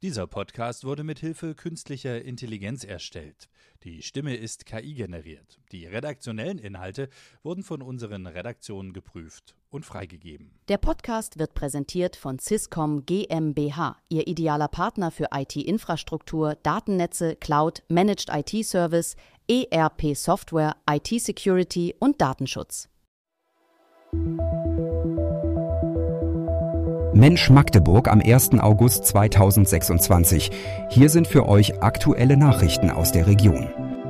Dieser Podcast wurde mit Hilfe künstlicher Intelligenz erstellt. Die Stimme ist KI-generiert. Die redaktionellen Inhalte wurden von unseren Redaktionen geprüft und freigegeben. Der Podcast wird präsentiert von Syscom GmbH, Ihr idealer Partner für IT-Infrastruktur, Datennetze, Cloud, Managed IT-Service, ERP-Software, IT-Security und Datenschutz. Mensch Magdeburg am 1. August 2026. Hier sind für euch aktuelle Nachrichten aus der Region.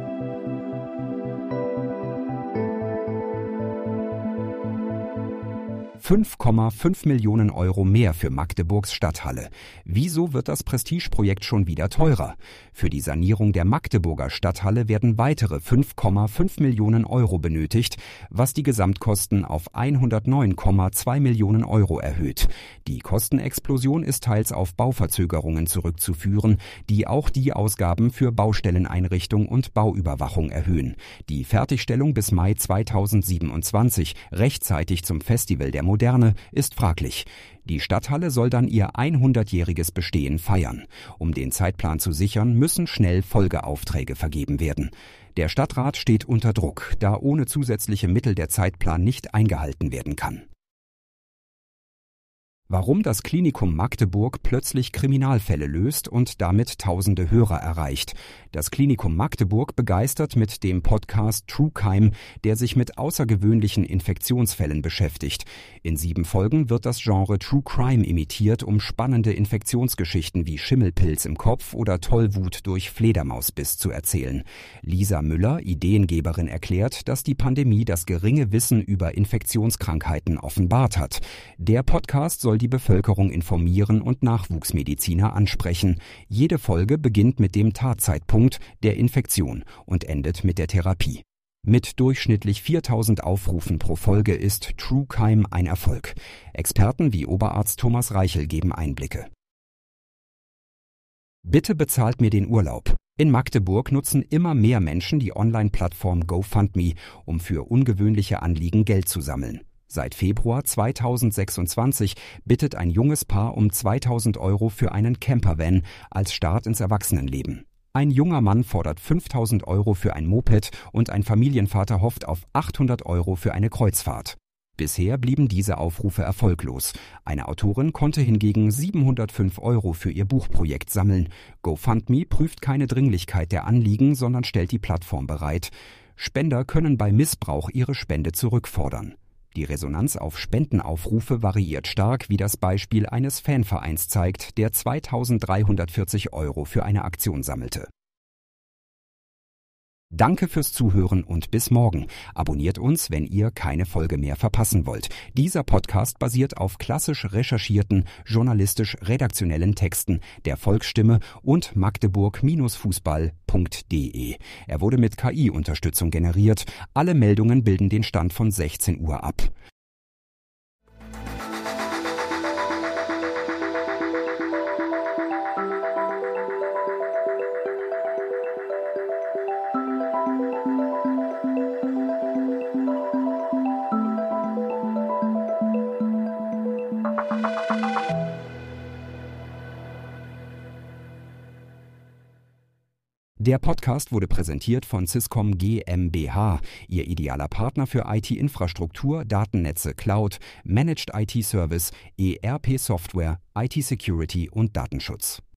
5,5 Millionen Euro mehr für Magdeburgs Stadthalle. Wieso wird das Prestigeprojekt schon wieder teurer? Für die Sanierung der Magdeburger Stadthalle werden weitere 5,5 Millionen Euro benötigt, was die Gesamtkosten auf 109,2 Millionen Euro erhöht. Die Kostenexplosion ist teils auf Bauverzögerungen zurückzuführen, die auch die Ausgaben für Baustelleneinrichtung und Bauüberwachung erhöhen. Die Fertigstellung bis Mai 2027, rechtzeitig zum Festival der Moderne, ist fraglich. Die Stadthalle soll dann ihr 100-jähriges Bestehen feiern. Um den Zeitplan zu sichern, müssen schnell Folgeaufträge vergeben werden. Der Stadtrat steht unter Druck, da ohne zusätzliche Mittel der Zeitplan nicht eingehalten werden kann. Warum das Klinikum Magdeburg plötzlich Kriminalfälle löst und damit tausende Hörer erreicht. Das Klinikum Magdeburg begeistert mit dem Podcast True Crime, der sich mit außergewöhnlichen Infektionsfällen beschäftigt. In 7 Folgen wird das Genre True Crime imitiert, um spannende Infektionsgeschichten wie Schimmelpilz im Kopf oder Tollwut durch Fledermausbiss zu erzählen. Lisa Müller, Ideengeberin, erklärt, dass die Pandemie das geringe Wissen über Infektionskrankheiten offenbart hat. Der Podcast soll die Bevölkerung informieren und Nachwuchsmediziner ansprechen. Jede Folge beginnt mit dem Tatzeitpunkt der Infektion und endet mit der Therapie. Mit durchschnittlich 4000 Aufrufen pro Folge ist True Crime ein Erfolg. Experten wie Oberarzt Thomas Reichel geben Einblicke. Bitte bezahlt mir den Urlaub. In Magdeburg nutzen immer mehr Menschen die Online-Plattform GoFundMe, um für ungewöhnliche Anliegen Geld zu sammeln. Seit Februar 2026 bittet ein junges Paar um 2000 Euro für einen Campervan als Start ins Erwachsenenleben. Ein junger Mann fordert 5000 Euro für ein Moped und ein Familienvater hofft auf 800 Euro für eine Kreuzfahrt. Bisher blieben diese Aufrufe erfolglos. Eine Autorin konnte hingegen 705 Euro für ihr Buchprojekt sammeln. GoFundMe prüft keine Dringlichkeit der Anliegen, sondern stellt die Plattform bereit. Spender können bei Missbrauch ihre Spende zurückfordern. Die Resonanz auf Spendenaufrufe variiert stark, wie das Beispiel eines Fanvereins zeigt, der 2340 Euro für eine Aktion sammelte. Danke fürs Zuhören und bis morgen. Abonniert uns, wenn ihr keine Folge mehr verpassen wollt. Dieser Podcast basiert auf klassisch recherchierten, journalistisch-redaktionellen Texten der Volksstimme und magdeburg-fußball.de. Er wurde mit KI-Unterstützung generiert. Alle Meldungen bilden den Stand von 16 Uhr ab. Der Podcast wurde präsentiert von Syscom GmbH, Ihr idealer Partner für IT-Infrastruktur, Datennetze, Cloud, Managed IT-Service, ERP-Software, IT-Security und Datenschutz.